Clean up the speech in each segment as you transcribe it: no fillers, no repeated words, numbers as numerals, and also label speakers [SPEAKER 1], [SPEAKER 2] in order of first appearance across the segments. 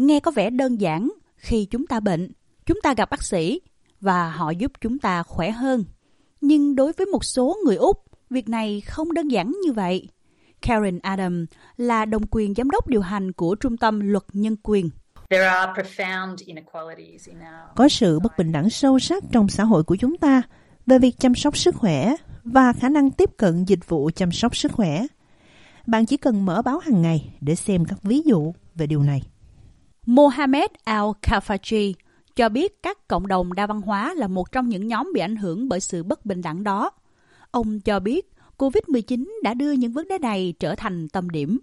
[SPEAKER 1] nghe có vẻ đơn giản. Khi chúng ta bệnh, chúng ta gặp bác sĩ và họ giúp chúng ta khỏe hơn. Nhưng đối với một số người Úc, việc này không đơn giản như vậy. Karen Adam là đồng quyền giám đốc điều hành của Trung tâm Luật Nhân quyền.
[SPEAKER 2] Có sự bất bình đẳng sâu sắc trong xã hội của chúng ta về việc chăm sóc sức khỏe và khả năng tiếp cận dịch vụ chăm sóc sức khỏe. Bạn chỉ cần mở báo hàng ngày để xem các ví dụ về điều này.
[SPEAKER 1] Mohamed Al-Kafaji cho biết các cộng đồng đa văn hóa là một trong những nhóm bị ảnh hưởng bởi sự bất bình đẳng đó. Ông cho biết COVID-19 đã đưa những vấn đề này trở thành tâm điểm.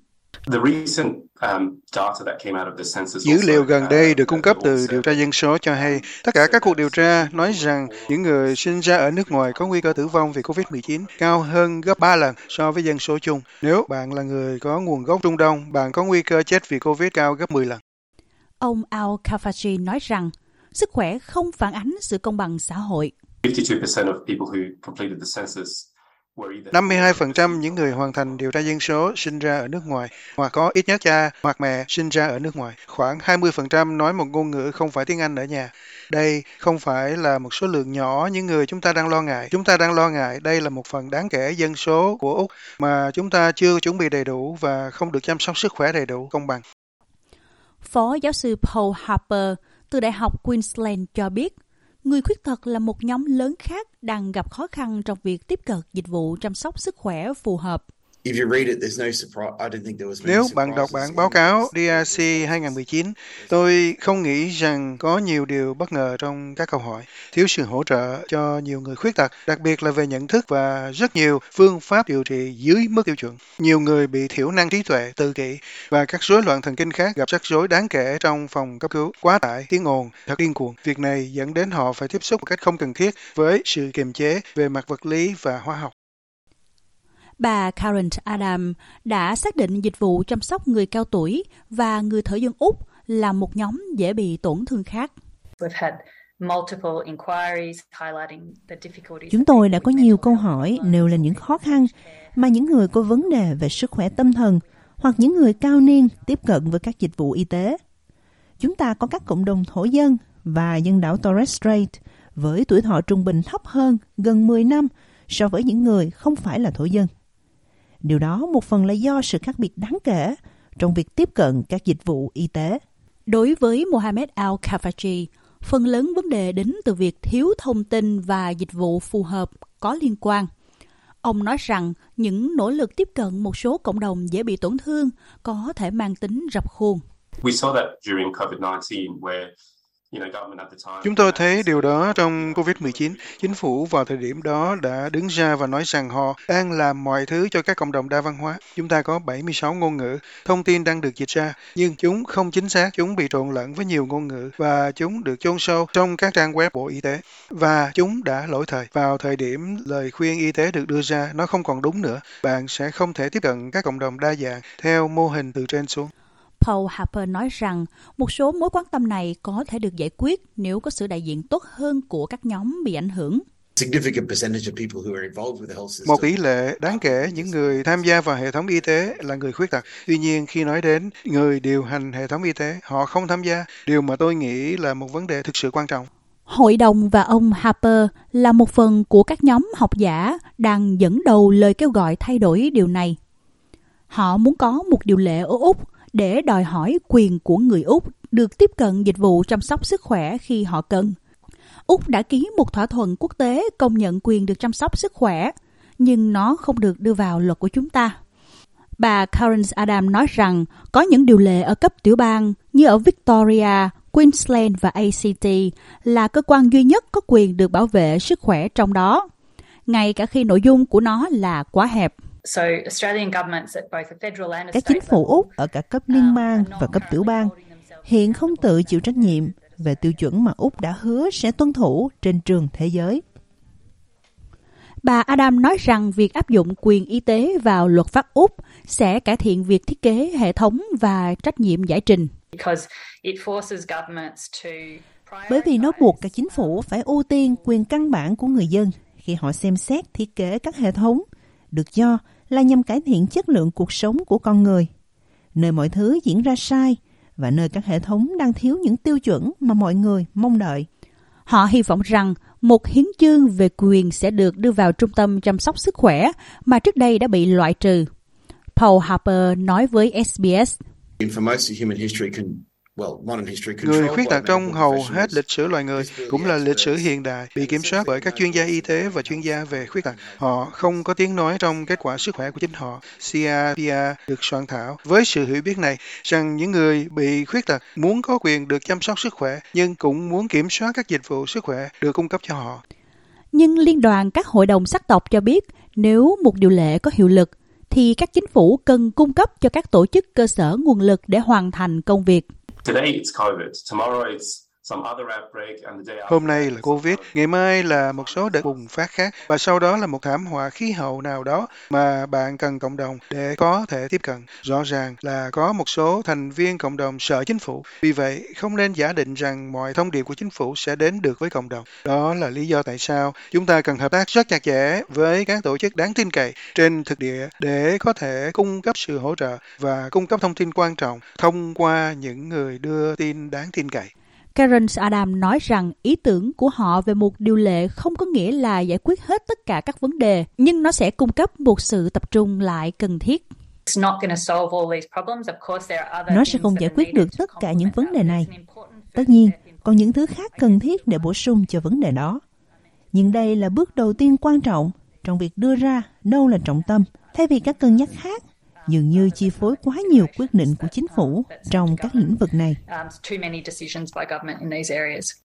[SPEAKER 3] Dữ liệu gần đây được cung cấp từ điều tra dân số cho hay tất cả các cuộc điều tra nói rằng những người sinh ra ở nước ngoài có nguy cơ tử vong vì COVID-19 cao hơn gấp 3 lần so với dân số chung. Nếu bạn là người có nguồn gốc Trung Đông, bạn có nguy cơ chết vì COVID cao gấp 10 lần.
[SPEAKER 1] Ông Al-Kafaji nói rằng sức khỏe không phản ánh sự công bằng xã hội.
[SPEAKER 3] 52% những người hoàn thành điều tra dân số sinh ra ở nước ngoài, hoặc có ít nhất cha hoặc mẹ sinh ra ở nước ngoài. Khoảng 20% nói một ngôn ngữ không phải tiếng Anh ở nhà. Đây không phải là một số lượng nhỏ những người chúng ta đang lo ngại. Chúng ta đang lo ngại đây là một phần đáng kể dân số của Úc mà chúng ta chưa chuẩn bị đầy đủ và không được chăm sóc sức khỏe đầy đủ, công bằng.
[SPEAKER 1] Phó giáo sư Paul Harper từ Đại học Queensland cho biết, người khuyết tật là một nhóm lớn khác đang gặp khó khăn trong việc tiếp cận dịch vụ chăm sóc sức khỏe phù hợp.
[SPEAKER 3] Nếu bạn đọc bản báo cáo DRC 2019, tôi không nghĩ rằng có nhiều điều bất ngờ trong các câu hỏi. Thiếu sự hỗ trợ cho nhiều người khuyết tật, đặc biệt là về nhận thức và rất nhiều phương pháp điều trị dưới mức tiêu chuẩn. Nhiều người bị thiểu năng trí tuệ, tự kỷ và các rối loạn thần kinh khác gặp rắc rối đáng kể trong phòng cấp cứu, quá tải, tiếng ồn, thật điên cuồng. Việc này dẫn đến họ phải tiếp xúc một cách không cần thiết với sự kiềm chế về mặt vật lý và hóa học.
[SPEAKER 1] Bà Karen Adam đã xác định dịch vụ chăm sóc người cao tuổi và người thở dân Úc là một nhóm dễ bị tổn thương khác.
[SPEAKER 2] Chúng tôi đã có nhiều câu hỏi nêu lên những khó khăn mà những người có vấn đề về sức khỏe tâm thần hoặc những người cao niên tiếp cận với các dịch vụ y tế. Chúng ta có các cộng đồng thổ dân và dân đảo Torres Strait với tuổi thọ trung bình thấp hơn gần 10 năm so với những người không phải là thổ dân. Điều đó một phần là do sự khác biệt đáng kể trong việc tiếp cận các dịch vụ y tế.
[SPEAKER 1] Đối với Mohamed Al-Kafaji, phần lớn vấn đề đến từ việc thiếu thông tin và dịch vụ phù hợp có liên quan. Ông nói rằng những nỗ lực tiếp cận một số cộng đồng dễ bị tổn thương có thể mang tính rập khuôn.
[SPEAKER 3] Chúng tôi thấy điều đó trong COVID-19. Chính phủ vào thời điểm đó đã đứng ra và nói rằng họ đang làm mọi thứ cho các cộng đồng đa văn hóa. Chúng ta có 76 ngôn ngữ, thông tin đang được dịch ra, nhưng chúng không chính xác, chúng bị trộn lẫn với nhiều ngôn ngữ và chúng được chôn sâu trong các trang web Bộ Y tế. Và chúng đã lỗi thời. Vào thời điểm lời khuyên y tế được đưa ra, nó không còn đúng nữa. Bạn sẽ không thể tiếp cận các cộng đồng đa dạng theo mô hình từ trên xuống.
[SPEAKER 1] Paul Harper nói rằng một số mối quan tâm này có thể được giải quyết nếu có sự đại diện tốt hơn của các nhóm bị ảnh hưởng.
[SPEAKER 3] Một tỷ lệ đáng kể những người tham gia vào hệ thống y tế là người khuyết tật. Tuy nhiên, khi nói đến người điều hành hệ thống y tế, họ không tham gia, điều mà tôi nghĩ là một vấn đề thực sự quan trọng.
[SPEAKER 1] Hội đồng và ông Harper là một phần của các nhóm học giả đang dẫn đầu lời kêu gọi thay đổi điều này. Họ muốn có một điều lệ ở Úc để đòi hỏi quyền của người Úc được tiếp cận dịch vụ chăm sóc sức khỏe khi họ cần. Úc đã ký một thỏa thuận quốc tế công nhận quyền được chăm sóc sức khỏe, nhưng nó không được đưa vào luật của chúng ta. Bà Karen Adam nói rằng có những điều lệ ở cấp tiểu bang như ở Victoria, Queensland và ACT là cơ quan duy nhất có quyền được bảo vệ sức khỏe trong đó, ngay cả khi nội dung của nó là quá hẹp.
[SPEAKER 2] Các chính phủ Úc ở cả cấp liên bang và cấp tiểu bang hiện không tự chịu trách nhiệm về tiêu chuẩn mà Úc đã hứa sẽ tuân thủ trên trường thế giới.
[SPEAKER 1] Bà Adam nói rằng việc áp dụng quyền y tế vào luật pháp Úc sẽ cải thiện việc thiết kế hệ thống và trách nhiệm giải trình.
[SPEAKER 2] Bởi vì nó buộc các chính phủ phải ưu tiên quyền căn bản của người dân khi họ xem xét thiết kế các hệ thống, được cho là nhằm cải thiện chất lượng cuộc sống của con người. Nơi mọi thứ diễn ra sai và nơi các hệ thống đang thiếu những tiêu chuẩn mà mọi người mong đợi.
[SPEAKER 1] Họ hy vọng rằng một hiến chương về quyền sẽ được đưa vào trung tâm chăm sóc sức khỏe mà trước đây đã bị loại trừ. Paul Harper nói với SBS.
[SPEAKER 3] Người khuyết tật trong hầu hết lịch sử loài người cũng là lịch sử hiện đại, bị kiểm soát bởi các chuyên gia y tế và chuyên gia về khuyết tật. Họ không có tiếng nói trong kết quả sức khỏe của chính họ. CRPR được soạn thảo với sự hiểu biết này rằng những người bị khuyết tật muốn có quyền được chăm sóc sức khỏe, nhưng cũng muốn kiểm soát các dịch vụ sức khỏe được cung cấp cho họ.
[SPEAKER 1] Nhưng Liên đoàn các hội đồng sắc tộc cho biết nếu một điều lệ có hiệu lực, thì các chính phủ cần cung cấp cho các tổ chức cơ sở nguồn lực để hoàn thành công việc.
[SPEAKER 3] Hôm nay là Covid, ngày mai là một số đợt bùng phát khác, và sau đó là một thảm họa khí hậu nào đó mà bạn cần cộng đồng để có thể tiếp cận. Rõ ràng là có một số thành viên cộng đồng sợ chính phủ, vì vậy không nên giả định rằng mọi thông điệp của chính phủ sẽ đến được với cộng đồng. Đó là lý do tại sao chúng ta cần hợp tác rất chặt chẽ với các tổ chức đáng tin cậy trên thực địa để có thể cung cấp sự hỗ trợ và cung cấp thông tin quan trọng thông qua những người đưa tin đáng tin cậy.
[SPEAKER 1] Karen Adam nói rằng ý tưởng của họ về một điều lệ không có nghĩa là giải quyết hết tất cả các vấn đề, nhưng nó sẽ cung cấp một sự tập trung lại cần thiết.
[SPEAKER 2] Nó sẽ không giải quyết được tất cả những vấn đề này. Tất nhiên, còn những thứ khác cần thiết để bổ sung cho vấn đề đó. Nhưng đây là bước đầu tiên quan trọng trong việc đưa ra đâu là trọng tâm, thay vì các cân nhắc khác dường như chi phối quá nhiều quyết định của chính phủ trong các lĩnh vực này.